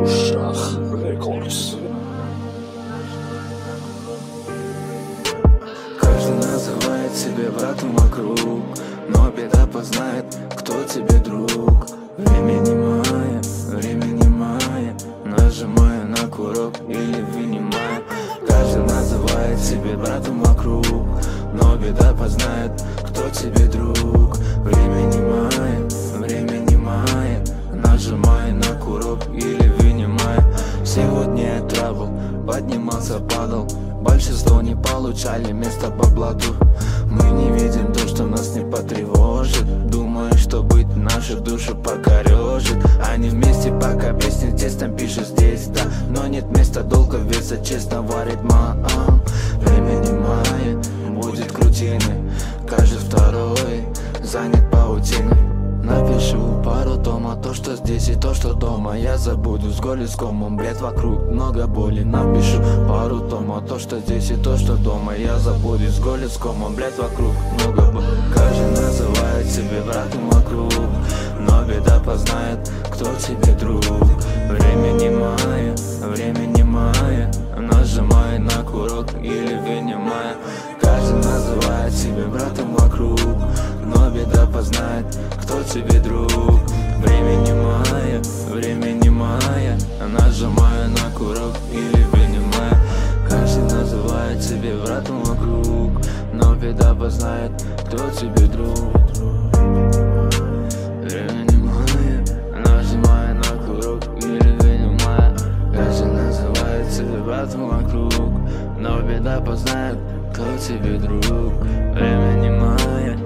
Шах Рекордс. Каждый называет себя братом вокруг, но беда познает, кто тебе друг. Время не мое, нажимаю на курок или вынимаю. Каждый называет себя братом вокруг, но беда познает, кто тебе друг. Время не мое, нажимаю на курок или вынимаю. Сегодня я трабл, поднимался, падал. Большинство не получали место по блату. Мы не видим то, что нас не потревожит. Думаю, что быть нашу душу покорежит. Они вместе пока песни тестом пишут здесь, да. Но нет места долго веса, честно варит маам. Время не мое, будет крутины. Каждый второй занят паутиной. Напишу пару тома, то, что здесь и то, что дома. Я забуду с голос комом, бред вокруг, много боли. Напишу пару тома, то, что здесь и то, что дома. Я забуду с голос комом, бред вокруг, много боли. Каждый называет себя братом вокруг, но беда познает, кто тебе друг. Время не мое, нажимай на курок или вынимай. Каждый называет себя братом вокруг, но беда познает, кто тебе друг. Время не мое, нажимаю на курок или вынимаю. Каждый называет себя братом вокруг, но беда познает, кто тебе друг. Время не мое, нажимаю на курок или вынимаю. Каждый называет себя братом вокруг, но беда познает, кто тебе друг. Время не мое,